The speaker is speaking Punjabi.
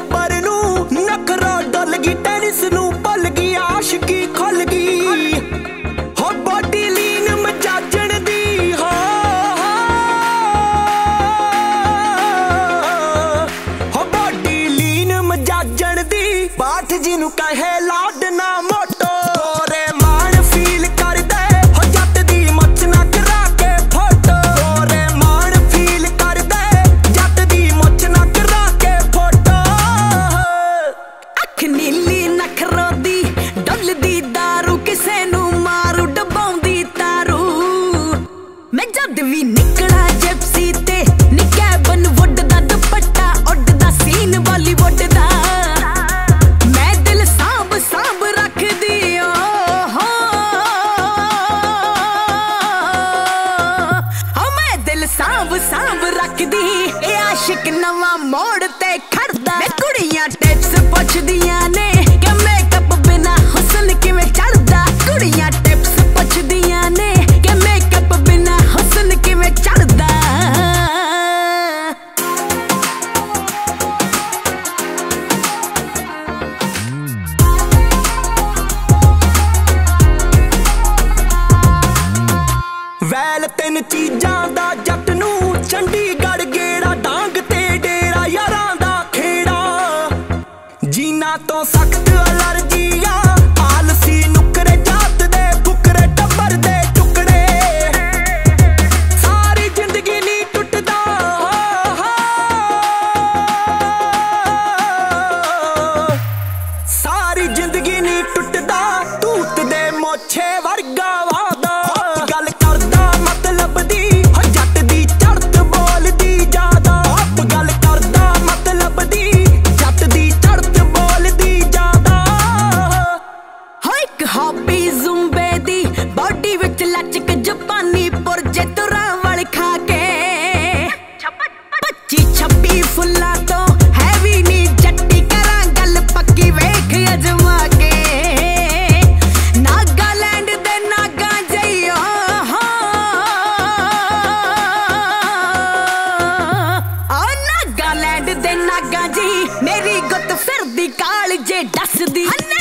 ਟੱਬਰ ਨੂੰ ਨਖਰਾ ਡੁੱਲ ਗਈ ਟੈਨਿਸ ਨੂੰ ਭੁੱਲ ਗਈ ਆਸ਼ਕੀ ਖੁੱਲ ਗਈ ਹੋ ਬੋਡੀ ਲੀਨ ਮਜਾਜਣ ਦੀ ਹੋ ਬੋਡੀ ਲੀਨ ਮਜਾਜਣ ਦੀ ਬਾਠ ਜਿਹਨੂੰ ਕਹੇ ਲਾਡ ਨਾ ਮੋਟੋ ਰੇ ਮਾਣ ਫੀਲ ਕਰਦੇ ਹੋ ਜੱਟ ਦੀ ਮੱਚ ਨਾ ਕਰਾ ਕੇ ਫੋਟੋ ਰੇ ਮਾਣ ਫੀਲ ਕਰਦੇ ਜੱਟ ਦੀ ਮੱਚ ਨਾ ਕਰਾ ਕੇ ਫੋਟੋ ਅੱਖ ਨੀਲੀ ਨਖਰੋ ਦੀ ਡੁੱਲਦੀ ਦਾਰੂ ਕਿਸੇ ਨੂੰ ਮਾਰੂ ਡਬਾਉਂਦੀ ਤਾਰੂ ਮੈਂ ਜਦ ਵੀ ਨਿਕਲਾ ਜਿਪਸੀ ਤੇ ਨਿੱਕਾ ਬਨ ਵੁੱਡ ਦਾ ਦੁਪੱਟਾ ਉੱਡਦਾ ਸੀਨ ਬਾਲੀਵੁੱਡ ਦਾ ਮੈਂ ਦਿਲ ਸਾਂਭ ਸਾਂਭ ਰੱਖਦੀ ਓ ਮੈਂ ਦਿਲ ਸਾਂਭ ਸਾਂਭ ਰੱਖਦੀ ਇਹ ਆਸ਼ਿਕ ਨਵਾਂ ਮੋੜ ਤੇ ਖੜਦਾ ਮੈਂ ਕੁੜੀਆਂ ਟਿਪਸ ਪੁੱਛਦੀਆਂ ਨੇ ਕਿ ਮੇਕਅਪ ਬਿਨਾ ਹੁਸਨ ਕਿਵੇਂ ਚੜਦਾ ਕੁੜੀਆਂ ਟਿਪਸ ਪੁੱਛਦੀਆਂ ਨੇ ਕਿ ਮੇਕਅਪ ਬਿਨਾ ਹੁਸਨ ਕਿਵੇਂ ਚੜਦਾ ਵੈਲ ਤਿੰਨ ਚੀਜ਼ਾਂ ਦਾ ਜੱਟ ਨੂੰ ਚੰਡੀਗੜ੍ਹ ਗੇੜਾ ਡਾਂਗ ਤੇ ਡੇਰਾ ਯਾਰਾਂ ਦਾ ਖੇੜਾ ਜੀਨਾ ਤੋਂ ਸਖਤ ਅਲਰਜੀਆਂ ਆਲਸੀ ਨੁਕਰੇ ਜਾਤ ਦੇ ਫੁਕਰੇ ਟੱਬਰ ਦੇ ਟੁਕੜੇ ਸਾਰੀ ਜ਼ਿੰਦਗੀ ਨਹੀਂ ਟੁੱਟਦਾ ਸਾਰੀ ਜ਼ਿੰਦਗੀ ਨਹੀਂ ਟੁੱਟਦਾ ਤੂਤ ਦੇ ਮੋਛੇ ਵਰਗਾ ਵਾਦਾ ਗੱਲ ਕਰਦਾ ਮਤਲਬ ਦੀ ਹੋ ਜੱਟ ਦੀ ਚੜ੍ਹਤ ਬੋਲਦੀ ਜ਼ਿਆਦਾ ਆਪ ਗੱਲ ਕਰਦਾ ਮਤਲਬ ਦੀ ਜੱਟ ਦੀ ਚੜ੍ਹਤ ਬੋਲਦੀ ਜ਼ਿਆਦਾ ਹੋ ਇੱਕ ਹੌਬੀ ਜ਼ੁੰਬੇ ਦੀ ਬਾਡੀ ਵਿੱਚ ਲਚਕ ਜਪਾਨੀ ਪੁਰਜੇ ਤੁਰਾਂ ਵਾਲ ਖਾ ਕੇ 25-26 ਫੁੱਲਾਂ ਤੋਂ ਹੈਵੀ ਨੀ ਜੱਟੀ ਕਰਾਂ ਗੱਲ ਪੱਕੀ ਵੇਖ ਅਜਮਾ ਕੇ ਨਾਗਾਲੈਂਡ ਦੇ ਨਾਗਾ ਜਈਓ ਨਾਗਾਲੈਂਡ ਦੇ ਨਾਗਾ ਜੀ ਮੇਰੀ ਗੁੱਤ ਫਿਰਦੀ ਕਾਲ ਜੇ ਦੱਸਦੀ